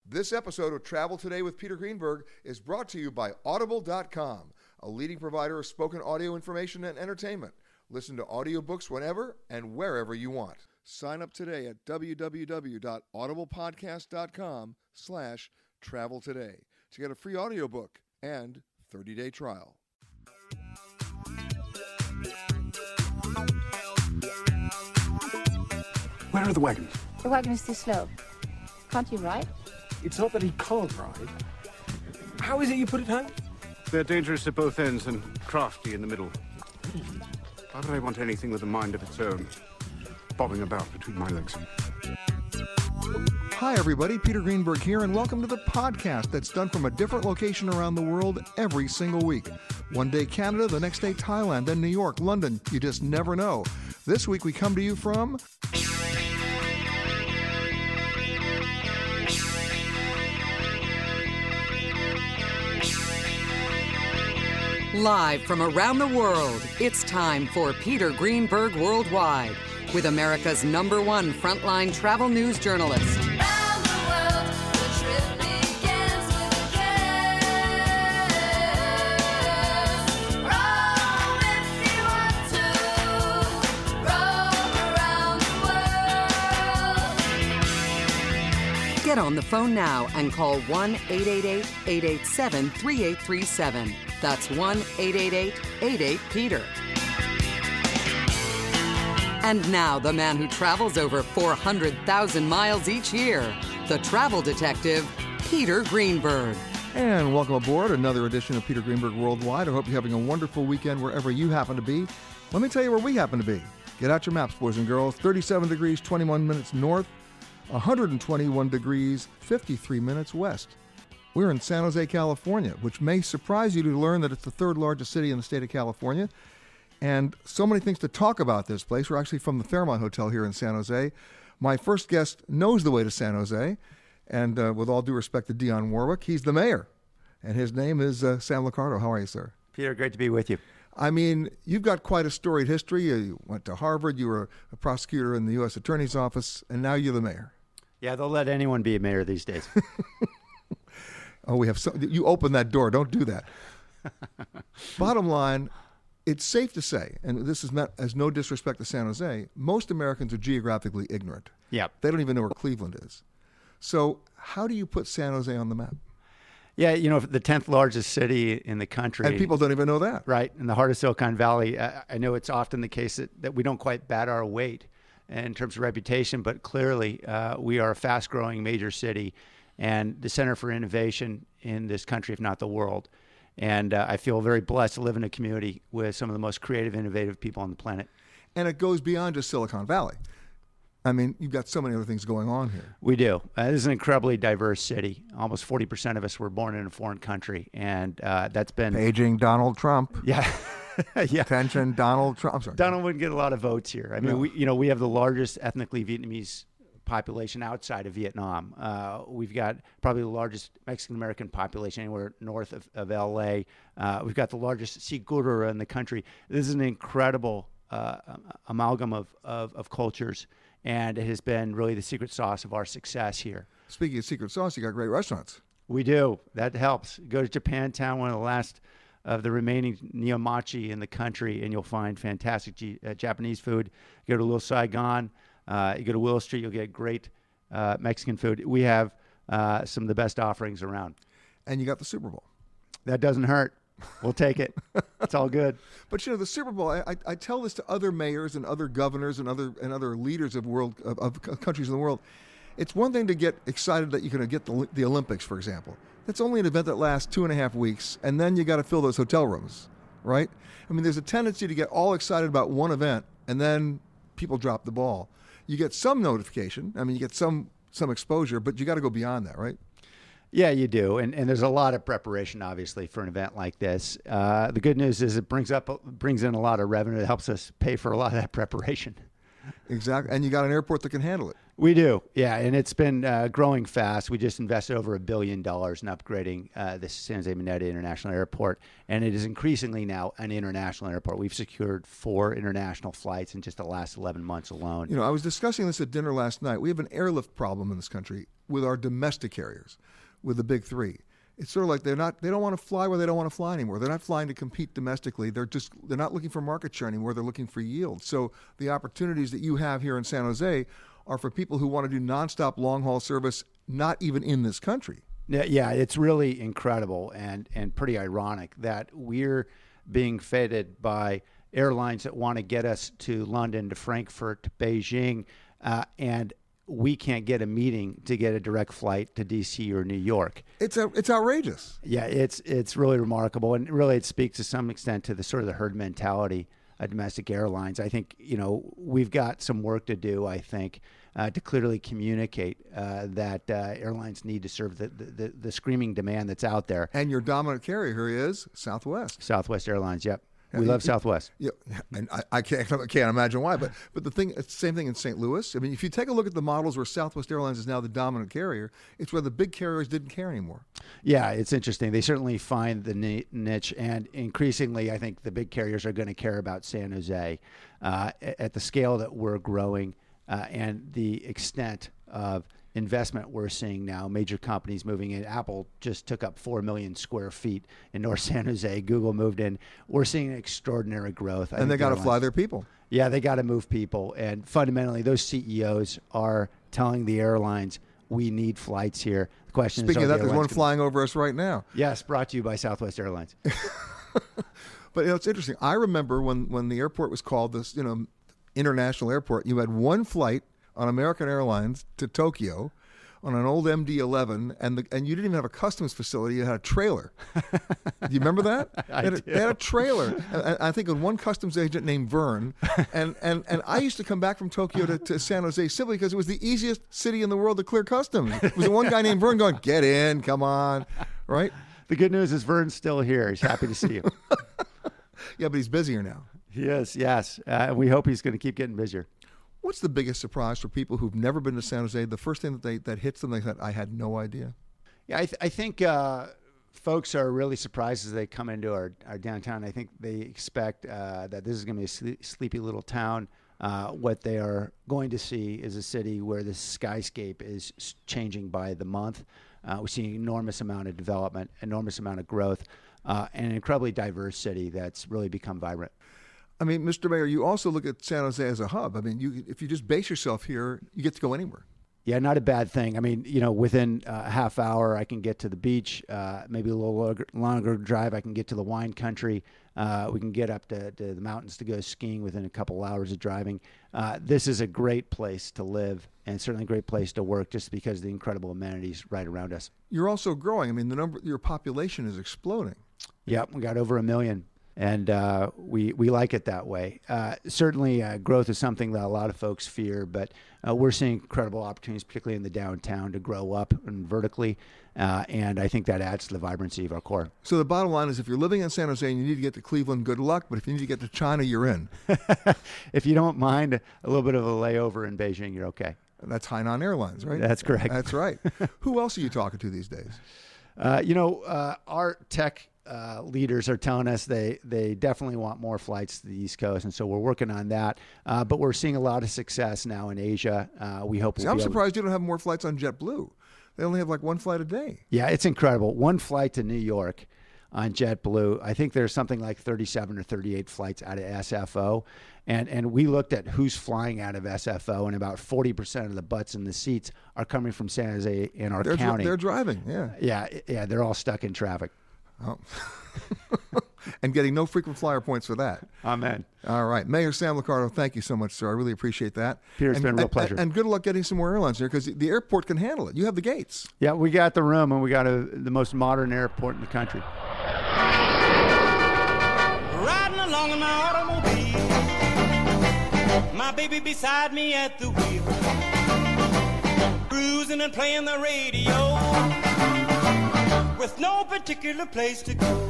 This episode of Travel Today with Peter Greenberg is brought to you by Audible.com, a leading provider of spoken audio information and entertainment. Listen to audiobooks whenever and wherever you want. Sign up today at www.audiblepodcast.com/travel today to get a free audiobook and 30-day trial. Where are the wagons? The wagon is too slow. Can't you ride? It's not that he can't ride. How is it you put it home? They're dangerous at both ends and crafty in the middle. Why would I want anything with a mind of its own, bobbing about between my legs? Hi, everybody. Peter Greenberg here, and welcome to the podcast that's done from a different location around the world every single week. One day Canada, the next day Thailand, then New York, London. You just never know. This week we come to you from... Live from around the world, it's time for Peter Greenberg Worldwide with America's #1 frontline travel news journalist. Around the world, the trip begins with a kiss. Roam if you want to, roam around the world. Get on the phone now and call 1-888-887-3837. That's 1-888-88-PETER. And now, the man who travels over 400,000 miles each year, the travel detective, Peter Greenberg. And welcome aboard another edition of Peter Greenberg Worldwide. I hope you're having a wonderful weekend wherever you happen to be. Let me tell you where we happen to be. Get out your maps, boys and girls. 37 degrees, 21 minutes north, 121 degrees, 53 minutes west. We're in San Jose, California, which may surprise you to learn that it's the third largest city in the state of California. And so many things to talk about this place. We're actually from the Fairmont Hotel here in San Jose. My first guest knows the way to San Jose. And with all due respect to Dionne Warwick, he's the mayor. And his name is Sam Liccardo. How are you, sir? Peter, great to be with you. I mean, you've got quite a storied history. You went to Harvard. You were a prosecutor in the U.S. Attorney's Office. And now you're the mayor. Yeah, they'll let anyone be a mayor these days. Oh, we have you open that door. Don't do that. Bottom line, it's safe to say, and this is meant as no disrespect to San Jose, most Americans are geographically ignorant. Yeah. They don't even know where Cleveland is. So how do you put San Jose on the map? Yeah, you know, the 10th largest city in the country. And people don't even know that. Right, in the heart of Silicon Valley. I know it's often the case that we don't quite bat our weight in terms of reputation, but clearly we are a fast-growing major city and the center for innovation in this country, if not the world. And I feel very blessed to live in a community with some of the most creative, innovative people on the planet. And it goes beyond just Silicon Valley. I mean, you've got so many other things going on here. We do. This is an incredibly diverse city. Almost 40% of us were born in a foreign country, and that's been... Paging Donald Trump. Yeah. Yeah. Attention, Donald Trump. I'm sorry. Donald wouldn't get a lot of votes here. I mean, No. we have the largest ethnically Vietnamese population outside of Vietnam. We've got probably the largest Mexican-American population anywhere north of L.A. We've got the largest Sikh Gurura in the country. This is an incredible amalgam of cultures, and it has been really the secret sauce of our success here. Speaking of secret sauce, you got great restaurants. We do. That helps. Go to Japantown, one of the last of the remaining neomachi in the country, and you'll find fantastic Japanese food. Go to Little Saigon. You go to Willow Street, you'll get great Mexican food. We have some of the best offerings around. And you got the Super Bowl. That doesn't hurt. We'll take it. It's all good. But you know, the Super Bowl, I tell this to other mayors and other governors and other leaders of countries in the world. It's one thing to get excited that you're going to get the Olympics, for example. That's only an event that lasts 2.5 weeks, and then you got to fill those hotel rooms, right? I mean, there's a tendency to get all excited about one event, and then people drop the ball. You get some notification. I mean, you get some exposure, but you got to go beyond that, right? Yeah, you do. And there's a lot of preparation, obviously, for an event like this. The good news is it brings in a lot of revenue. It helps us pay for a lot of that preparation. Exactly. And you got an airport that can handle it. We do, yeah, and it's been growing fast. We just invested over $1 billion in upgrading the San Jose Mineta International Airport, and it is increasingly now an international airport. We've secured 4 international flights in just the last 11 months alone. You know, I was discussing this at dinner last night. We have an airlift problem in this country with our domestic carriers, with the big 3. It's sort of like they don't want to fly where they don't want to fly anymore. They're not flying to compete domestically. They're not looking for market share anymore. They're looking for yield. So the opportunities that you have here in San Jose are for people who want to do nonstop long-haul service, not even in this country. Yeah, it's really incredible and pretty ironic that we're being feted by airlines that want to get us to London, to Frankfurt, to Beijing, and we can't get a meeting to get a direct flight to D.C. or New York. It's outrageous. Yeah, it's really remarkable, and really it speaks to some extent to the sort of the herd mentality of domestic airlines. I think, we've got some work to do, I think, to clearly communicate that airlines need to serve the screaming demand that's out there. And your dominant carrier here is Southwest. Southwest Airlines, yep. We love Southwest. Yeah, and I can't imagine why. But the thing, it's the same thing in St. Louis. I mean, if you take a look at the models where Southwest Airlines is now the dominant carrier, it's where the big carriers didn't care anymore. Yeah, it's interesting. They certainly find the niche, and increasingly, I think the big carriers are going to care about San Jose at the scale that we're growing and the extent of investment we're seeing now. Major companies moving in. Apple just took up 4 million square feet in North San Jose. Google moved in. We're seeing extraordinary growth. And they got to fly their people. Yeah, they got to move people. And fundamentally, those CEOs are telling the airlines, we need flights here. The question Speaking is, of that, there's one flying over us right now. Yes, brought to you by Southwest Airlines. But it's interesting. I remember when the airport was called this, international airport, you had one flight on American Airlines to Tokyo on an old MD-11, and you didn't even have a customs facility. You had a trailer. Do you remember that? They had a trailer. And I think of one customs agent named Vern, and I used to come back from Tokyo to San Jose simply because it was the easiest city in the world to clear customs. It was the one guy named Vern going, get in, come on, right? The good news is Vern's still here. He's happy to see you. Yeah, but he's busier now. He is, yes. We hope he's going to keep getting busier. What's the biggest surprise for people who've never been to San Jose? The first thing that hits them, they said, I had no idea. Yeah, I think folks are really surprised as they come into our downtown. I think they expect that this is going to be a sleepy little town. What they are going to see is a city where the skyscape is changing by the month. We see an enormous amount of development, enormous amount of growth, and an incredibly diverse city that's really become vibrant. I mean, Mr. Mayor, you also look at San Jose as a hub. I mean, if you just base yourself here, you get to go anywhere. Yeah, not a bad thing. I mean, within a half hour, I can get to the beach. Maybe a little longer drive, I can get to the wine country. We can get up to the mountains to go skiing within a couple hours of driving. This is a great place to live and certainly a great place to work just because of the incredible amenities right around us. You're also growing. I mean, your population is exploding. Yep, we got over 1 million. And we like it that way. Certainly, growth is something that a lot of folks fear, but we're seeing incredible opportunities, particularly in the downtown, to grow up and vertically. And I think that adds to the vibrancy of our core. So the bottom line is, if you're living in San Jose and you need to get to Cleveland, good luck. But if you need to get to China, you're in. If you don't mind a little bit of a layover in Beijing, you're okay. That's Hainan Airlines, right? That's correct. That's right. Who else are you talking to these days? Our tech leaders are telling us they definitely want more flights to the East Coast, and so we're working on that. But we're seeing a lot of success now in Asia. We hope. I'm surprised you don't have more flights on JetBlue. They only have like one flight a day. Yeah, it's incredible. One flight to New York on JetBlue. I think there's something like 37 or 38 flights out of SFO. And we looked at who's flying out of SFO, and about 40% of the butts in the seats are coming from San Jose in our county. They're driving, yeah. Yeah, they're all stuck in traffic. Oh. And getting no frequent flyer points for that. Amen. All right. Mayor Sam Liccardo, thank you so much, sir. I really appreciate that. Peter, it's been a real pleasure. And good luck getting some more airlines there, because the airport can handle it. You have the gates. Yeah, we got the room, and we got the most modern airport in the country. Riding along in my automobile, my baby beside me at the wheel, cruising and playing the radio, with no particular place to go.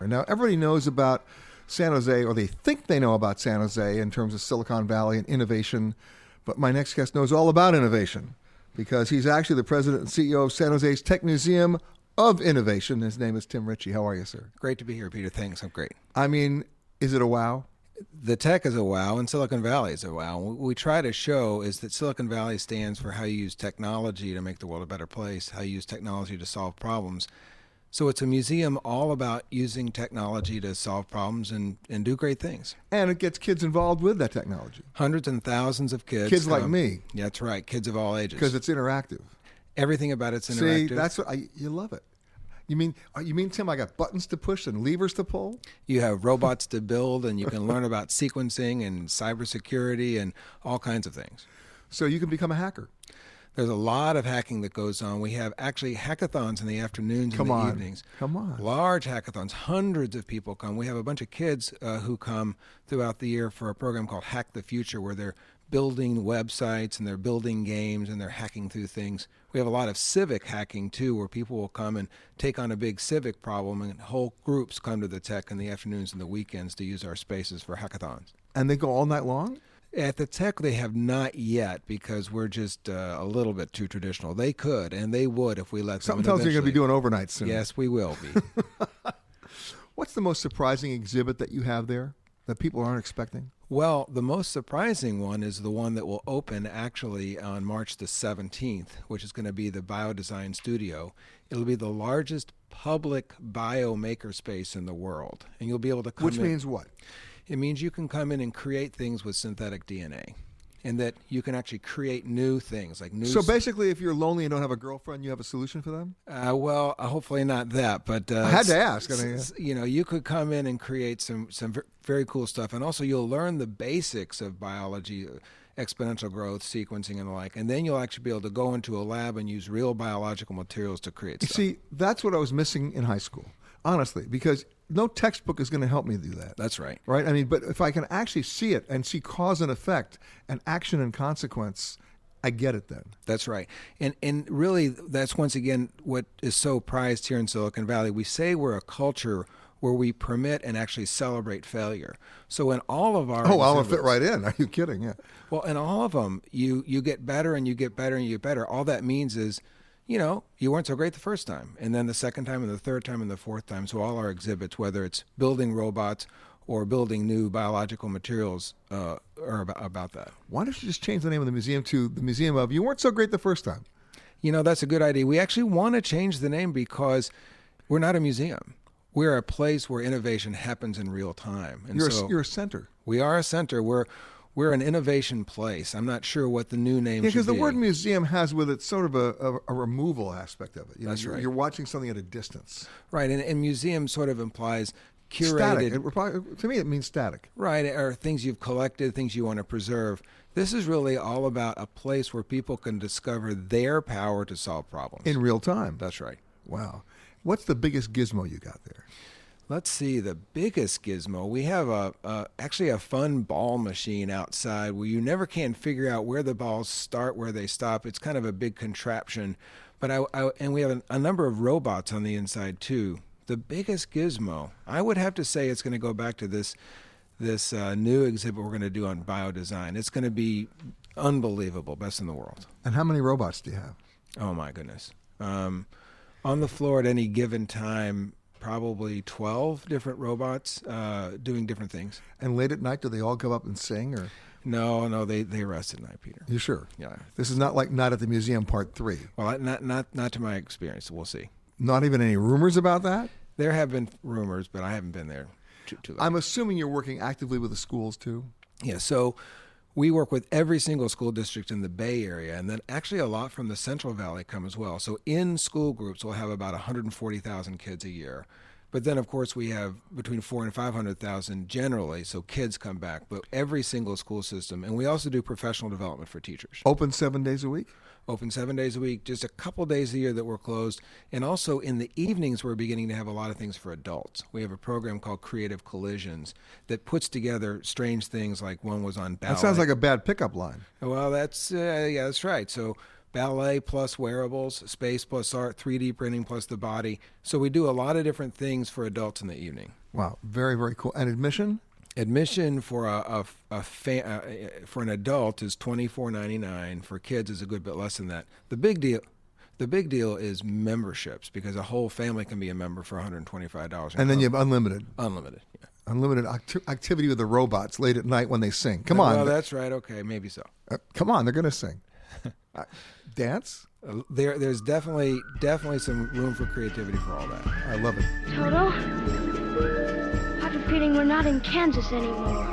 Now, everybody knows about San Jose, or they think they know about San Jose in terms of Silicon Valley and innovation. But my next guest knows all about innovation because he's actually the president and CEO of San Jose's Tech Museum of Innovation. His name is Tim Ritchie. How are you, sir? Great to be here, Peter. Thanks. I'm great. I mean, is it a wow? The tech is a wow, and Silicon Valley is a wow. What we try to show is that Silicon Valley stands for how you use technology to make the world a better place, how you use technology to solve problems. So it's a museum all about using technology to solve problems and do great things. And it gets kids involved with that technology. Hundreds and thousands of kids. Kids like me. Yeah, that's right. Kids of all ages. Because it's interactive. Everything about it's interactive. See, that's what you love it. You mean, Tim, I got buttons to push and levers to pull? You have robots to build, and you can learn about sequencing and cybersecurity and all kinds of things. So you can become a hacker. There's a lot of hacking that goes on. We have actually hackathons in the afternoons and the evenings. Come on. Large hackathons. Hundreds of people come. We have a bunch of kids who come throughout the year for a program called Hack the Future, where they're building websites and they're building games and they're hacking through things. We have a lot of civic hacking, too, where people will come and take on a big civic problem, and whole groups come to the tech in the afternoons and the weekends to use our spaces for hackathons. And they go all night long? At the tech, they have not yet because we're just a little bit too traditional. They could, and they would if we let them. Something tells you you're going to be doing overnight soon. Yes, we will be. What's the most surprising exhibit that you have there that people aren't expecting? Well, the most surprising one is the one that will open actually on March the 17th, which is going to be the Biodesign Studio. It'll be the largest public biomaker space in the world. And you'll be able to come in. Which means what? It means you can come in and create things with synthetic DNA, and that you can actually create new things like new. So basically, if you're lonely and don't have a girlfriend, you have a solution for them? Well, hopefully not that, but I had to ask. You could come in and create some very cool stuff, and also you'll learn the basics of biology, exponential growth, sequencing, and the like, and then you'll actually be able to go into a lab and use real biological materials to create stuff. See, that's what I was missing in high school, honestly, because no textbook is going to help me do that. That's right. Right? I mean, but if I can actually see it and see cause and effect and action and consequence, I get it then. That's right. And really, that's once again what is so prized here in Silicon Valley. We say we're a culture where we permit and actually celebrate failure. So in all of our I'll fit right in. Are you kidding? Yeah. Well, in all of them, you get better and you get better and you get better. All that means is, you weren't so great the first time, and then the second time and the third time and the fourth time. So all our exhibits, whether it's building robots or building new biological materials, are about that. Why don't you just change the name of the museum to the Museum of You Weren't So Great the First Time? That's a good idea. We actually want to change the name because we're not a museum. We're a place where innovation happens in real time. And you're a center. We are a center. We're an innovation place. I'm not sure what the new name should be. Because the word museum has with it sort of a removal aspect of it. That's right. You're watching something at a distance. Right, and museum sort of implies curated. Static. To me, it means static. Right, or things you've collected, things you want to preserve. This is really all about a place where people can discover their power to solve problems. In real time. That's right. Wow. What's the biggest gizmo you got there? Let's see, the biggest gizmo. We have actually a fun ball machine outside where you never can figure out where the balls start, where they stop. It's kind of a big contraption. But and we have a number of robots on the inside too. The biggest gizmo, I would have to say it's going to go back to this new exhibit we're going to do on biodesign. It's going to be unbelievable, best in the world. And how many robots do you have? Oh my goodness. On the floor at any given time, probably 12 different robots doing different things. And late at night, do they all come up and sing? Or No, they rest at night, Peter. You sure? Yeah. This is not like Not at the Museum Part 3. Well, not to my experience. We'll see. Not even any rumors about that? There have been rumors, but I haven't been there too late. I'm assuming you're working actively with the schools, too? Yeah, so we work with every single school district in the Bay Area, and then actually a lot from the Central Valley come as well. So in school groups, we'll have about 140,000 kids a year. But then, of course, we have between 400,000 and 500,000 generally, so kids come back. But every single school system, and we also do professional development for teachers. Open 7 days a week? Open 7 days a week, just a couple days a year that we're closed. And also in the evenings, we're beginning to have a lot of things for adults. We have a program called Creative Collisions that puts together strange things, like one was on ballet. That sounds like a bad pickup line. Well, that's right. So ballet plus wearables, space plus art, 3D printing plus the body. So we do a lot of different things for adults in the evening. Wow, very, very cool. And admission? Admission for for an adult is $24.99. For kids is a good bit less than that. The big deal is memberships, because a whole family can be a member for $125. And then you have unlimited. Unlimited, yeah. Unlimited activity with the robots late at night when they sing. Come on. Well, that's right. Okay, maybe so. Come on, they're going to sing. Dance? There's definitely some room for creativity for all that. I love it. Toto, I have a feeling we're not in Kansas anymore.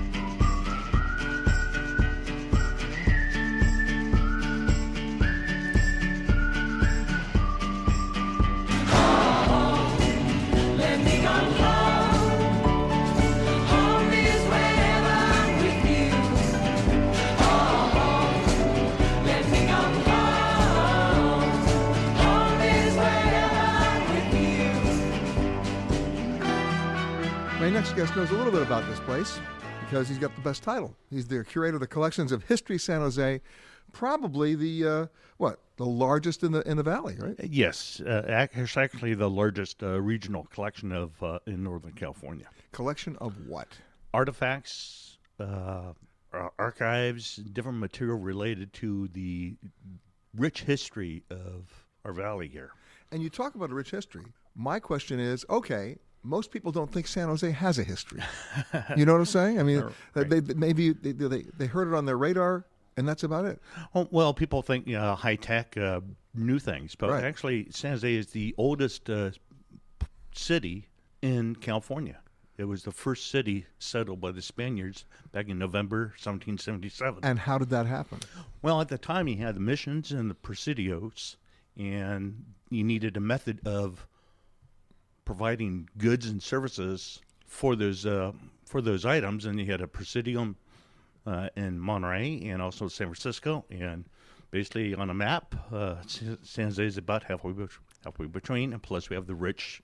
My next guest knows a little bit about this place because he's got the best title. He's the curator of the collections of History San Jose, probably the largest in the valley, right? Yes, it's actually the largest regional collection of in Northern California. Collection of what? Artifacts, archives, different material related to the rich history of our valley here. And you talk about a rich history. My question is, okay, most people don't think San Jose has a history. You know what I'm saying? I mean, Right. they heard it on their radar, and that's about it. Oh, well, people think high tech, new things, but Right. actually, San Jose is the oldest city in California. It was the first city settled by the Spaniards back in November 1777. And how did that happen? Well, at the time, you had the missions and the presidios, and you needed a method of providing goods and services for those items, and you had a presidium in Monterey and also San Francisco, and basically on a map, San Jose is about halfway between, and plus we have the rich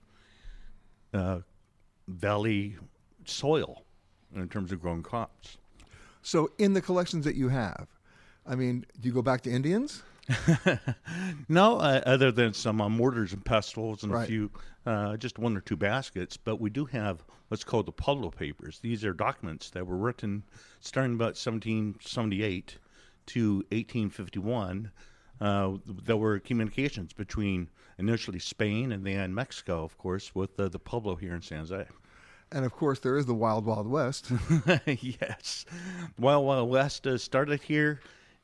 valley soil in terms of growing crops. So in the collections that you have, I mean, do you go back to Indians? No, other than some mortars and pestles and Right. a few, just one or two baskets. But we do have what's called the Pueblo Papers. These are documents that were written starting about 1778 to 1851 that were communications between initially Spain and then Mexico, of course, with the Pueblo here in San Jose. And of course, there is the Wild Wild West. Yes. Wild West started here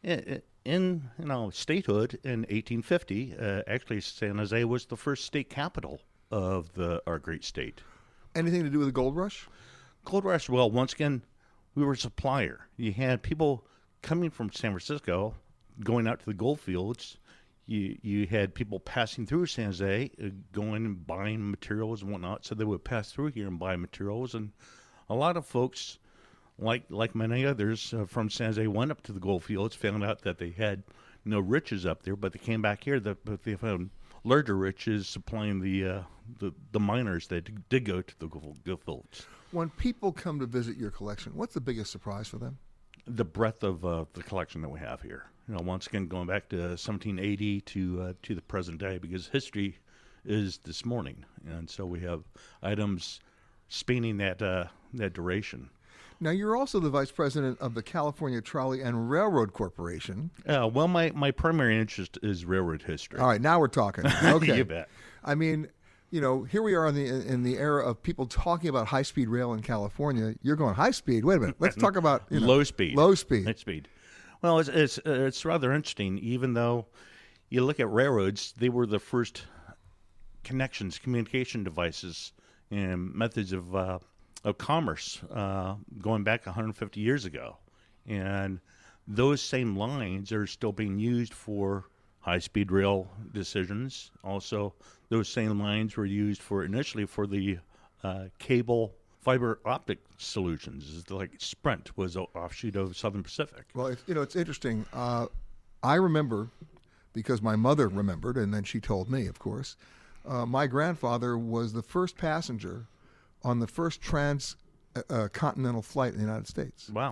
in statehood in 1850. Actually, San Jose was the first state capital of our great state. Anything to do with the gold rush? Gold Rush, well, once again, we were a supplier. You had people coming from San Francisco, going out to the gold fields. You had people passing through San Jose, going and buying materials and whatnot. So they would pass through here and buy materials. And a lot of folks, like many others from San Jose, went up to the gold fields, found out that they had no riches up there, but they came back here. But they found larger riches supplying the miners that did go to the gold fields. When people come to visit your collection, what's the biggest surprise for them? The breadth of the collection that we have here. Once again, going back to 1780 to the present day, because history is this morning, and so we have items spanning that duration. Now, you're also the vice president of the California Trolley and Railroad Corporation. Well, my primary interest is railroad history. All right, now we're talking. Okay. You bet. I mean, here we are in the era of people talking about high-speed rail in California. You're going high speed. Wait a minute. Let's talk about low speed. Low speed. High speed. Well, it's rather interesting. Even though you look at railroads, they were the first connections, communication devices, and methods of commerce going back 150 years ago, and those same lines are still being used for high-speed rail decisions. Also, those same lines were used initially for the cable fiber optic solutions. Like Sprint was an offshoot of Southern Pacific. Well, it's interesting. I remember, because my mother remembered, and then she told me, of course, my grandfather was the first passenger on the first transcontinental flight in the United States. Wow.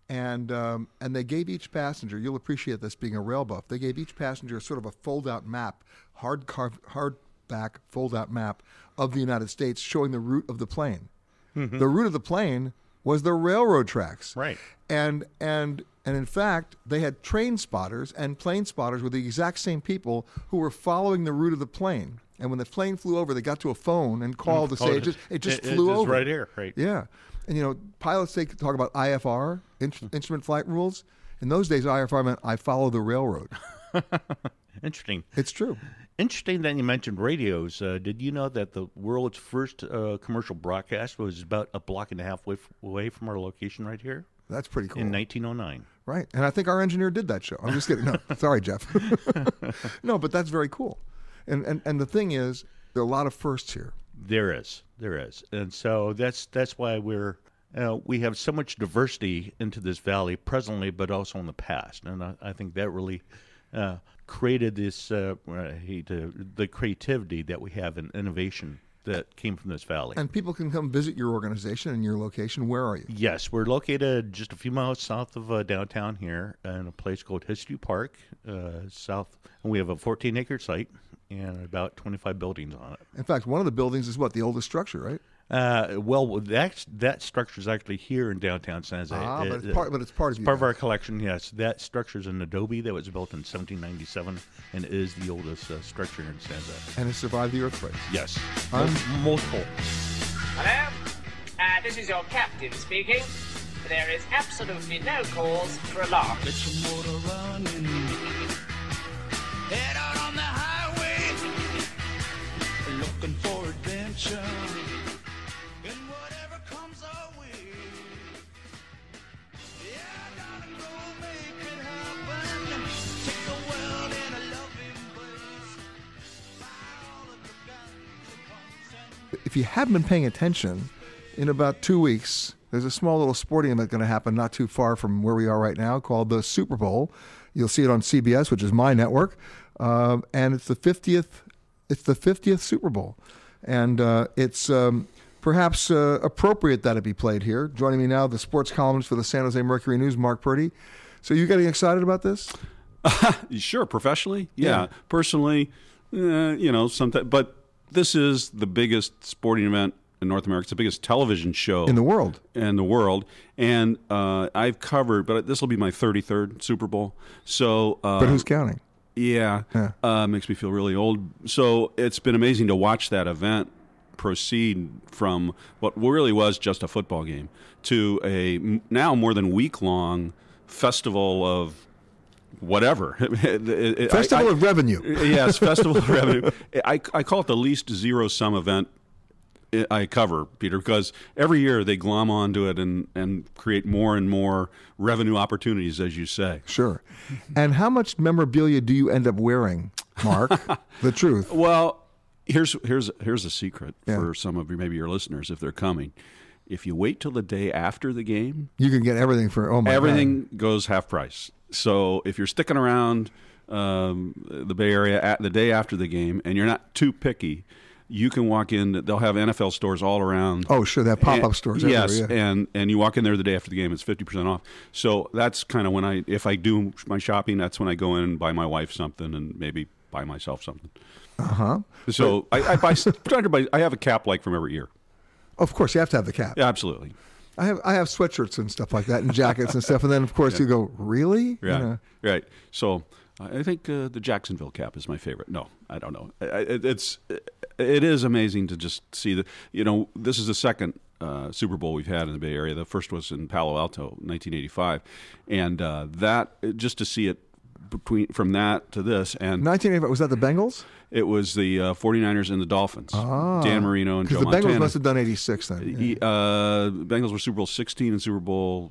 And they gave each passenger, you'll appreciate this being a rail buff, they gave each passenger sort of a fold-out map, hardback fold-out map of the United States showing the route of the plane. Mm-hmm. The route of the plane was the railroad tracks. Right. And in fact, they had train spotters and plane spotters were the exact same people who were following the route of the plane. And when the plane flew over, they got to a phone and called to say it just flew over. Right here, right. Yeah. And, pilots talk about IFR, instrument flight rules. In those days, IFR meant I follow the railroad. Interesting. It's true. Interesting that you mentioned radios. Did you know that the world's first commercial broadcast was about a block and a half away from our location right here? That's pretty cool. In 1909. Right. And I think our engineer did that show. I'm just kidding. No, sorry, Jeff. No, but that's very cool. And the thing is, there are a lot of firsts here. There is, and so that's why we have so much diversity into this valley presently, but also in the past, and I think that really created this the creativity that we have in innovation that came from this valley. And people can come visit your organization and your location. Where are you? Yes, we're located just a few miles south of downtown here in a place called History Park, south. And we have a 14-acre site and about 25 buildings on it. In fact, one of the buildings is the oldest structure, right? Well, that structure is actually here in downtown San Jose. But it's part of our collection. Yes, that structure is an adobe that was built in 1797 and is the oldest structure in San Jose. And has survived the earthquakes. Yes, multiple. Hello, this is your captain speaking. There is absolutely no cause for alarm. Get your motor running. Head out on the highway, looking for adventure. If you haven't been paying attention, in about 2 weeks, there's a small little sporting event going to happen not too far from where we are right now called the Super Bowl. You'll see it on CBS, which is my network, and it's the 50th. It's the 50th Super Bowl, and it's perhaps appropriate that it be played here. Joining me now, the sports columnist for the San Jose Mercury News, Mark Purdy. So you getting excited about this? Sure, professionally, yeah. Personally, sometimes, but. This is the biggest sporting event in North America. It's the biggest television show in the world. And I've covered, but this will be my 33rd Super Bowl. So, but who's counting? Yeah. Makes me feel really old. So it's been amazing to watch that event proceed from what really was just a football game to a now more than week-long festival of whatever. Festival of revenue. Yes, Festival of Revenue. I call it the least zero-sum event I cover, Peter, because every year they glom onto it and create more and more revenue opportunities, as you say. Sure. And how much memorabilia do you end up wearing, Mark? The truth. Well, here's a secret for some of your listeners if they're coming. If you wait till the day after the game, you can get everything for everything goes half price. So if you're sticking around the Bay Area at the day after the game and you're not too picky, you can walk in. They'll have NFL stores all around. Oh, sure, they have pop-up stores. Yes, yeah. and you walk in there the day after the game. It's 50% off. So that's kind of when if I do my shopping, that's when I go in and buy my wife something and maybe buy myself something. So I buy. I have a cap from every year. Of course, you have to have the cap. Yeah, absolutely. I have sweatshirts and stuff like that, and jackets and stuff, and then of course you go, really? Right, right. So I think the Jacksonville cap is my favorite. No, I don't know. It is amazing to just see that. This is the second Super Bowl we've had in the Bay Area. The first was in Palo Alto, 1985, and just to see it from that to this and 1985 was that the Bengals? It was the 49ers and the Dolphins. Dan Marino and Joe Montana. The Bengals must have done 86 then. Yeah. Bengals were Super Bowl 16 and Super Bowl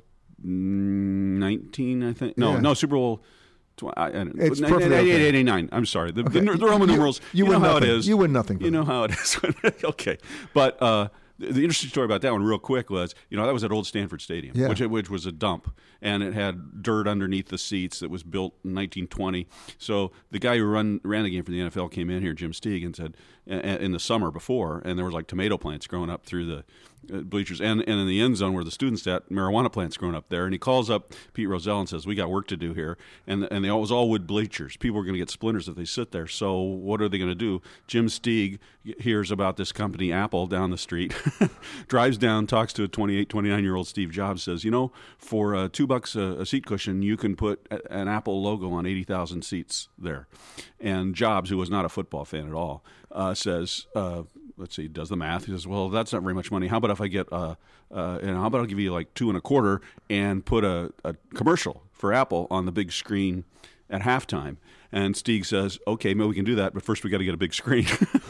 19, I think. No, Super Bowl. It's perfectly 89. I'm sorry. The Roman numerals. You know how it is. You win nothing. You know how it is. Okay, but. The interesting story about that one, real quick, was that was at Old Stanford Stadium, which was a dump, and it had dirt underneath the seats. That was built in 1920. So the guy who ran the game for the NFL came in here, Jim Steig, and said, in the summer before, and there was like tomato plants growing up through the bleachers, and in the end zone where the students sat, marijuana plants growing up there. And he calls up Pete Rozelle and says, "We got work to do here." And it was all wood bleachers. People were going to get splinters if they sit there. So what are they going to do? Jim Stieg hears about this company, Apple, down the street, drives down, talks to a 28, 29-year-old Steve Jobs, says, for $2 a seat cushion, you can put an Apple logo on 80,000 seats there. And Jobs, who was not a football fan at all, says, let's see, does the math. He says, well, that's not very much money. How about if I get, how about I'll give you like $2.25 and put a commercial for Apple on the big screen at halftime? And Stieg says, okay, maybe we can do that, but first we got to get a big screen.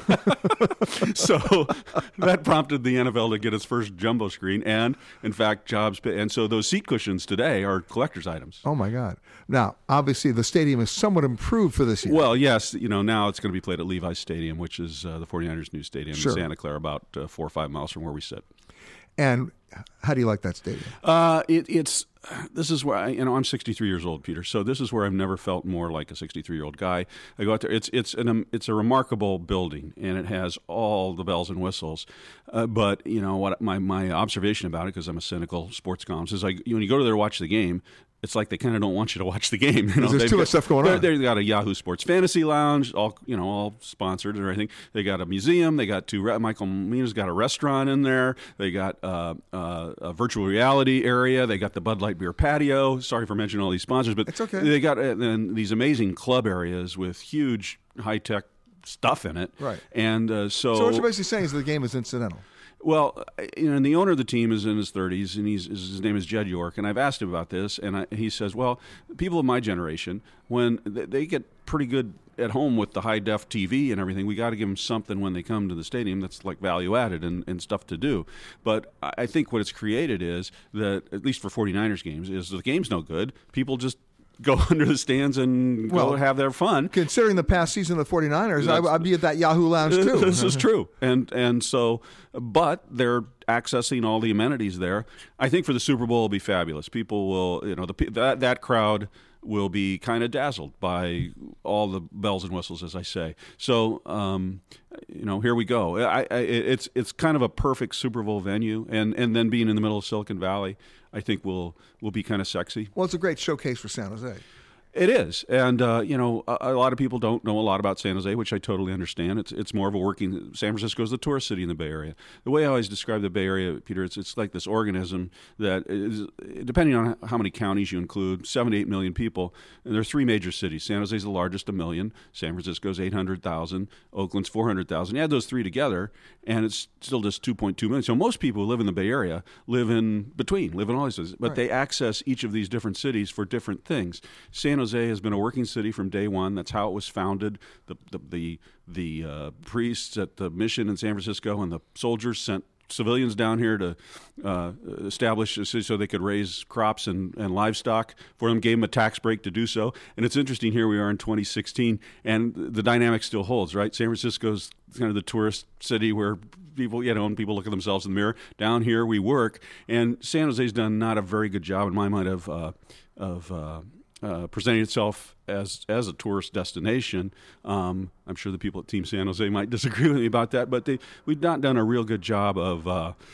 So that prompted the NFL to get its first jumbo screen. And, in fact, and so those seat cushions today are collector's items. Oh, my God. Now, obviously, the stadium is somewhat improved for this year. Well, yes. Now it's going to be played at Levi's Stadium, which is the 49ers' new stadium in Santa Clara, about 4 or 5 miles from where we sit. And how do you like that stadium? This is where I'm 63 years old, Peter. So this is where I've never felt more like a 63-year-old guy. I go out there. It's a remarkable building, and it has all the bells and whistles. But what my observation about it, because I'm a cynical sports columnist, is like when you go to there to watch the game, it's like they kind of don't want you to watch the game. There's too much stuff going on. They've got a Yahoo Sports Fantasy Lounge, all sponsored and everything. They got a museum. They got Michael Mina's got a restaurant in there. They got a virtual reality area. They got the Bud Light beer patio. Sorry for mentioning all these sponsors, but it's okay. They got these amazing club areas with huge high-tech stuff in it. Right. And so what you're basically saying is the game is incidental. Well, and the owner of the team is in his 30s, and his name is Jed York, and I've asked him about this, and he says, well, people of my generation, when they get pretty good at home with the high-def TV and everything, we got to give them something when they come to the stadium that's like value-added and stuff to do. But I think what it's created is that, at least for 49ers games, is the game's no good. People just go under the stands and go have their fun. Considering the past season of the 49ers, I'd be at that Yahoo Lounge too. This is true. And so, but they're accessing all the amenities there. I think for the Super Bowl, it'll be fabulous. People will, that crowd will be kind of dazzled by all the bells and whistles, as I say. So, here we go. It's kind of a perfect Super Bowl venue, and then being in the middle of Silicon Valley, I think will be kind of sexy. Well, it's a great showcase for San Jose. It is, and a lot of people don't know a lot about San Jose, which I totally understand. It's more of a working. San Francisco is the tourist city in the Bay Area. The way I always describe the Bay Area, Peter, it's like this organism that is, depending on how many counties you include, 7 to 8 million people. And there are 3 major cities. San Jose is the largest, 1 million. San Francisco's 800,000. Oakland's 400,000. You add those 3 together, and it's still just 2.2 million. So most people who live in the Bay Area live in all these cities, but they access each of these different cities for different things. San Jose has been a working city from day one. That's how it was founded. The priests at the mission in San Francisco and the soldiers sent civilians down here to establish a city so they could raise crops and livestock for them, gave them a tax break to do so. And it's interesting, here we are in 2016, and the dynamic still holds, right? San Francisco's kind of the tourist city where people, people look at themselves in the mirror. Down here we work, and San Jose's done not a very good job in my mind of presenting itself as a tourist destination. I'm sure the people at Team San Jose might disagree with me about that, but we've not done a real good job of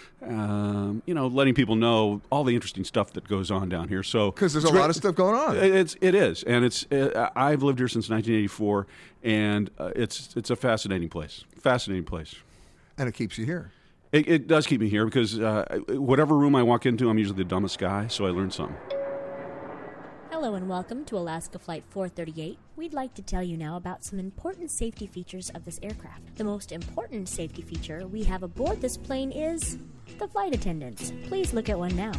letting people know all the interesting stuff that goes on down here. So because there's a lot of stuff going on. It is, and I've lived here since 1984, and it's a fascinating place. Fascinating place. And it keeps you here. It does keep me here because whatever room I walk into, I'm usually the dumbest guy, so I learn something. Hello and welcome to Alaska Flight 438. We'd like to tell you now about some important safety features of this aircraft. The most important safety feature we have aboard this plane is the flight attendants. Please look at one now.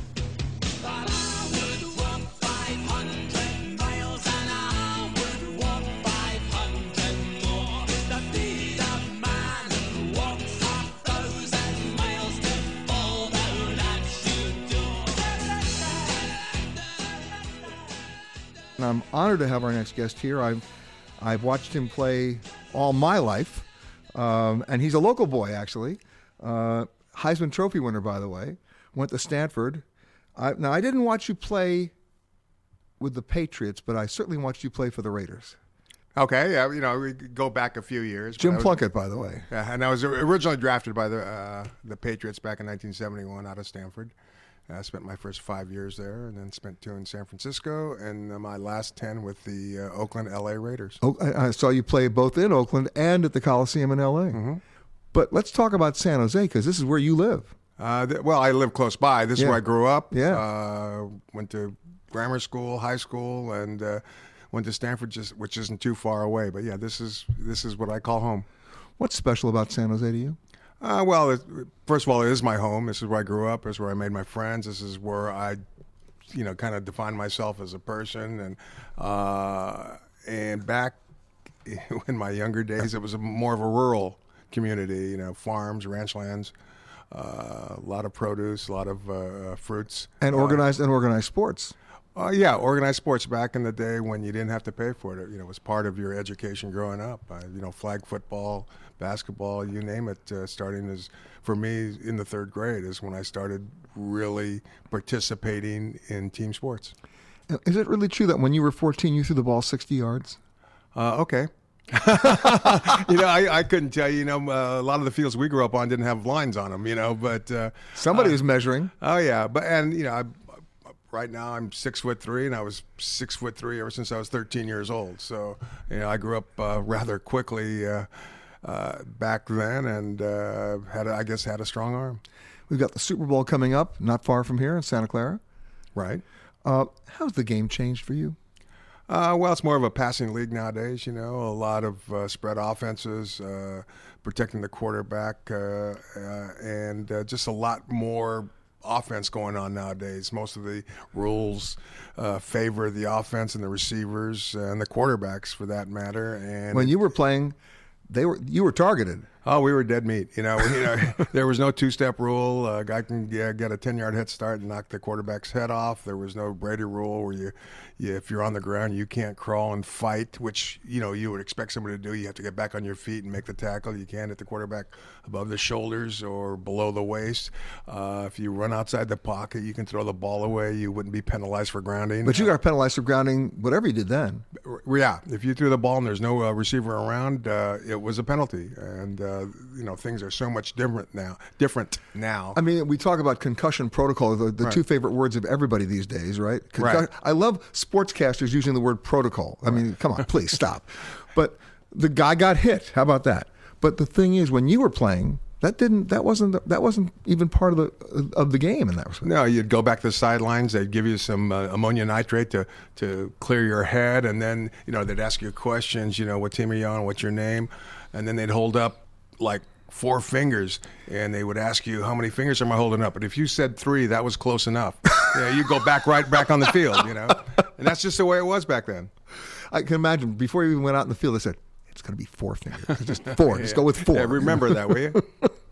I'm honored to have our next guest here. I've watched him play all my life, and he's a local boy, actually. Heisman Trophy winner, by the way. Went to Stanford. Now, I didn't watch you play with the Patriots, but I certainly watched you play for the Raiders. Okay, yeah, we go back a few years. Jim Plunkett, by the way. Yeah, and I was originally drafted by the Patriots back in 1971 out of Stanford. I spent my first 5 years there, and then spent 2 in San Francisco, and my last 10 with the Oakland LA Raiders. Oh, I saw you play both in Oakland and at the Coliseum in LA. Mm-hmm. But let's talk about San Jose, because this is where you live. Well, I live close by. This is where I grew up. Yeah. Went to grammar school, high school, and went to Stanford, which isn't too far away. But yeah, this is what I call home. What's special about San Jose to you? Well, first of all, it is my home. This is where I grew up. This is where I made my friends. This is where I, kind of defined myself as a person. And back in my younger days, it was more of a rural community. Farms, ranch lands, a lot of produce, a lot of fruits, and organized sports. Yeah, organized sports back in the day when you didn't have to pay for it. It was part of your education growing up. Flag football, basketball, you name it. Starting for me in the 3rd grade is when I started really participating in team sports. Is it really true that when you were 14, you threw the ball 60 yards? Okay. I couldn't tell you. A lot of the fields we grew up on didn't have lines on them. But somebody was measuring. Oh yeah, right now I'm 6'3", and I was 6'3" ever since I was 13 years old. So, I grew up rather quickly back then, and had a strong arm. We've got the Super Bowl coming up, not far from here in Santa Clara. Right. How's the game changed for you? Well, it's more of a passing league nowadays. A lot of spread offenses, protecting the quarterback, and just a lot more offense going on nowadays. Most of the rules favor the offense and the receivers and the quarterbacks, for that matter. And when you were playing, you were targeted. Oh, we were dead meat. There was no 2-step rule. A guy can get a 10-yard head start and knock the quarterback's head off. There was no Brady rule where if you're on the ground, you can't crawl and fight, which you would expect somebody to do. You have to get back on your feet and make the tackle. You can't hit the quarterback above the shoulders or below the waist. If you run outside the pocket, you can throw the ball away. You wouldn't be penalized for grounding. But you got penalized for grounding whatever you did then. Yeah, if you threw the ball and there's no receiver around, it was a penalty. And things are so much different now. I mean, we talk about concussion protocol, the Right. 2 favorite words of everybody these days, right? Right. I love sportscasters using the word protocol. I mean, come on, please stop. But the guy got hit. How about that? But the thing is, when you were playing, that wasn't even part of the game in that respect. No, you'd go back to the sidelines. They'd give you some ammonia nitrate to clear your head, and then they'd ask you questions. What team are you on? What's your name? And then they'd hold up like 4 fingers, and they would ask you, how many fingers am I holding up? But if you said 3, that was close enough. You go right back on the field. And that's just the way it was back then. I can imagine before you even went out in the field, they said, it's going to be 4 fingers. Just 4. Just go with 4. Yeah, remember that, will you?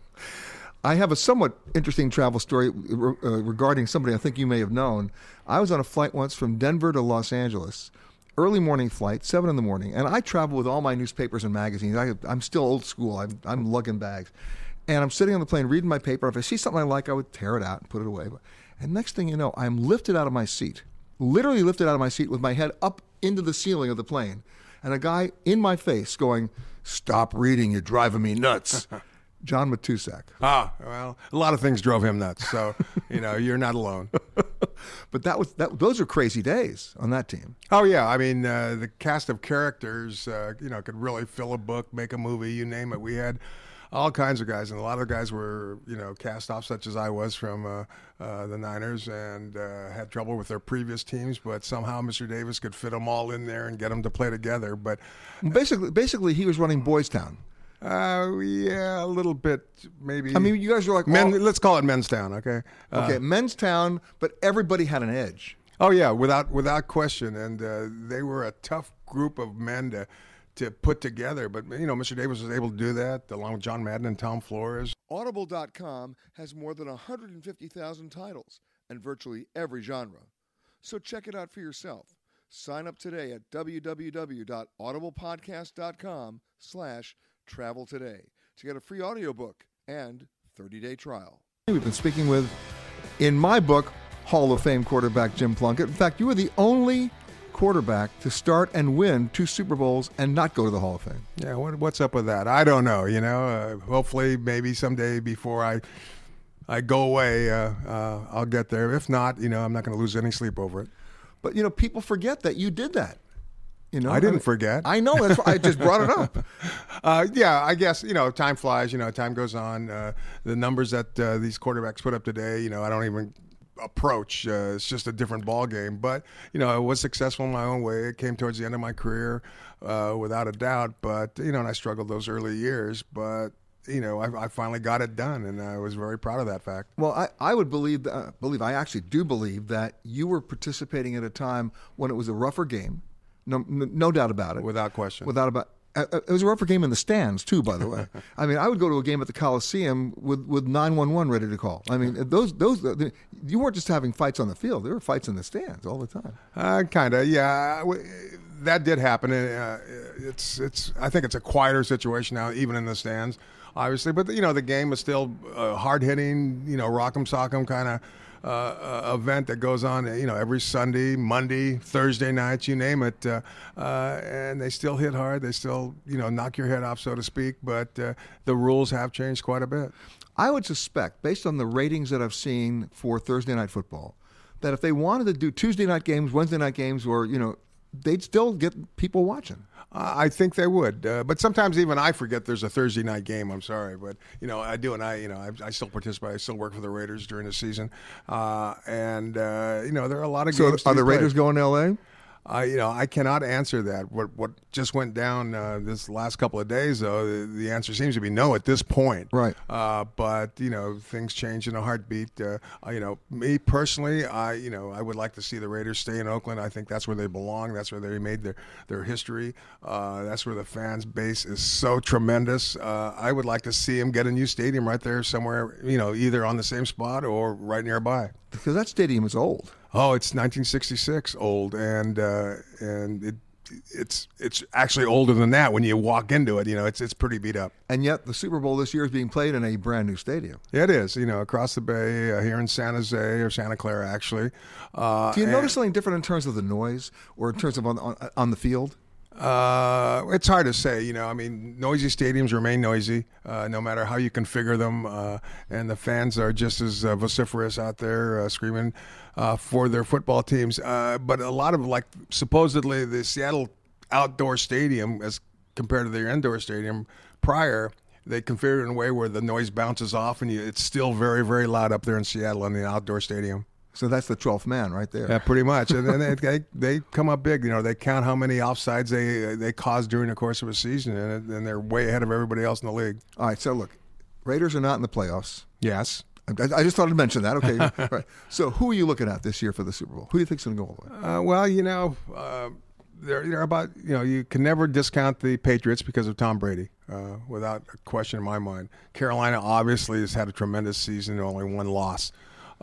I have a somewhat interesting travel story regarding somebody I think you may have known. I was on a flight once from Denver to Los Angeles, early morning flight, 7 in the morning, and I travel with all my newspapers and magazines. I'm still old school. I'm lugging bags. And I'm sitting on the plane reading my paper. If I see something I like, I would tear it out and put it away. And next thing you know, I'm lifted out of my seat, literally lifted out of my seat with my head up into the ceiling of the plane. And a guy in my face going, "Stop reading, you're driving me nuts." John Matusak. Well, a lot of things drove him nuts, so you're not alone. But those are crazy days on that team. Oh yeah, I mean the cast of characters, could really fill a book, make a movie, you name it. We had all kinds of guys, and a lot of guys were cast off, such as I was from the Niners, and had trouble with their previous teams, but somehow Mr. Davis could fit them all in there and get them to play together. But basically, he was running Boys Town. Yeah, a little bit, maybe. I mean, you guys were like let's call it Men's Town, okay? Okay, Men's Town, but everybody had an edge. Oh yeah, without question, and they were a tough group of men to put together. But Mr. Davis was able to do that, along with John Madden and Tom Flores. Audible.com has more than 150,000 titles and virtually every genre. So check it out for yourself. Sign up today at www.audiblepodcast.com/travel today to get a free audiobook and 30-day trial. We've been speaking with, in my book, Hall of Fame quarterback Jim Plunkett. In fact, you were the only quarterback to start and win 2 Super Bowls and not go to the Hall of Fame. Yeah, what's up with that? I don't know. Hopefully, maybe someday before I go away, I'll get there. If not, I'm not going to lose any sleep over it. But people forget that you did that. I didn't forget. I know. That's why I just brought it up. Yeah, I guess time flies. Time goes on. The numbers that these quarterbacks put up today, I don't even approach. It's just a different ball game. But I was successful in my own way. It came towards the end of my career, without a doubt. But and I struggled those early years. But I finally got it done, and I was very proud of that fact. Well, I would I actually do believe that you were participating at a time when it was a rougher game. No doubt about it. Without question. It was a rougher game in the stands, too, by the way. I mean, I would go to a game at the Coliseum with 911 ready to call. I mean, you weren't just having fights on the field. There were fights in the stands all the time. Kind of, yeah. That did happen. I think it's a quieter situation now, even in the stands, obviously. But, the game is still hard-hitting, rock'em sock'em kind of event that goes on, every Sunday, Monday, Thursday nights, you name it, and they still hit hard. They still, knock your head off, so to speak. But the rules have changed quite a bit. I would suspect, based on the ratings that I've seen for Thursday Night Football, that if they wanted to do Tuesday night games, Wednesday night games, or they'd still get people watching. I think they would, but sometimes even I forget there's a Thursday night game. I'm sorry, but I do, and I still participate. I still work for the Raiders during the season, and there are a lot of games. So, are the Raiders going to L.A.? I cannot answer that. What just went down this last couple of days, though, the answer seems to be no at this point. Right. But things change in a heartbeat. Me personally, I would like to see the Raiders stay in Oakland. I think that's where they belong. That's where they made their history. That's where the fans base is so tremendous. I would like to see them get a new stadium right there somewhere. Either on the same spot or right nearby. Because that stadium is old. Oh, it's 1966 old, and it's actually older than that when you walk into it. It's pretty beat up. And yet the Super Bowl this year is being played in a brand new stadium. Yeah, it is. Across the bay here in San Jose or Santa Clara, actually. Do you notice something different in terms of the noise or in terms of on the field? It's hard to say. Noisy stadiums remain noisy, no matter how you configure them, and the fans are just as vociferous out there screaming for their football teams. But a lot of, supposedly the Seattle outdoor stadium, as compared to their indoor stadium prior, they configured it in a way where the noise bounces off, and it's still very, very loud up there in Seattle in the outdoor stadium. So that's the 12th man right there. Yeah, pretty much. And then they come up big. They count how many offsides they cause during the course of a season, and they're way ahead of everybody else in the league. All right, so look, Raiders are not in the playoffs. Yes. I just thought I'd mention that. Okay. Right. So who are you looking at this year for the Super Bowl? Who do you think's going to go all the way? They're about, you can never discount the Patriots because of Tom Brady, without a question in my mind. Carolina obviously has had a tremendous season, only one loss.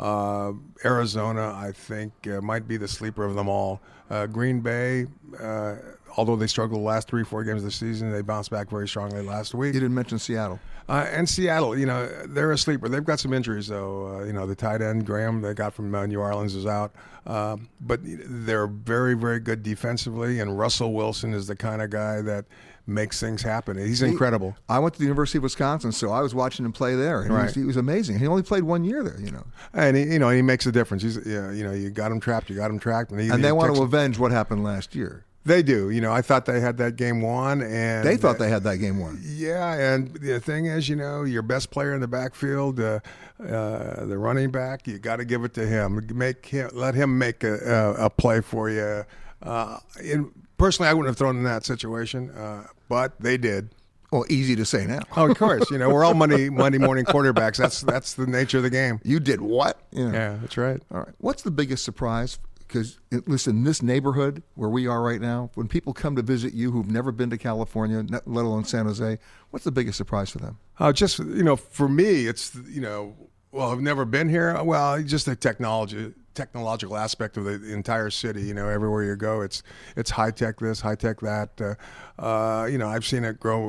Arizona, I think, might be the sleeper of them all. Green Bay, although they struggled the last 3-4 games of the season, they bounced back very strongly last week. You didn't mention Seattle. And Seattle, they're a sleeper. They've got some injuries, though. The tight end, Graham, they got from New Orleans, is out. But they're very, very good defensively, and Russell Wilson is the kind of guy that makes things happen. He's incredible. I went to the University of Wisconsin, so I was watching him play there, and right. he was amazing. He only played 1 year there, And he makes a difference. He's you got him trapped, and they want to avenge what happened last year. They do. I thought they had that game won, and they thought they had that game won. Yeah, and the thing is, your best player in the backfield, the running back, you got to give it to him. Let him make a play for you. Personally, I wouldn't have thrown in that situation, but they did. Well, easy to say now. Oh, of course. We're all Monday morning quarterbacks. That's the nature of the game. You did what? Yeah, that's right. All right. What's the biggest surprise? Because, listen, this neighborhood where we are right now, when people come to visit you who've never been to California, let alone San Jose, what's the biggest surprise for them? For me, it's, I've never been here. Well, just the technological aspect of the entire city. Everywhere you go, it's high tech this, high tech that. I've seen it grow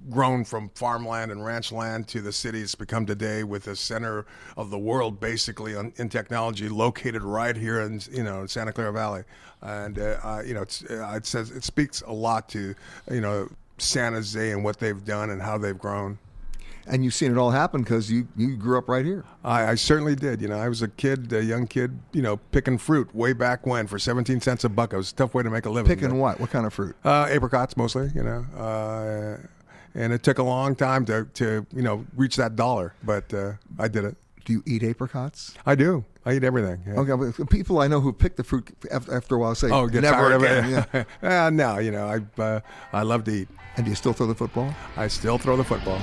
grown from farmland and ranch land to the city it's become today, with the center of the world basically in technology located right here in Santa Clara Valley. And it speaks a lot to San Jose and what they've done and how they've grown. And you've seen it all happen because you grew up right here. I certainly did. I was a young kid, picking fruit way back when for 17 cents a buck. It was a tough way to make a living. Picking what? What kind of fruit? Apricots mostly, and it took a long time to reach that dollar, but I did it. Do you eat apricots? I do. I eat everything. Yeah. Okay, but people I know who pick the fruit after a while say, get never tired again. of it. No, I love to eat. And do you still throw the football? I still throw the football.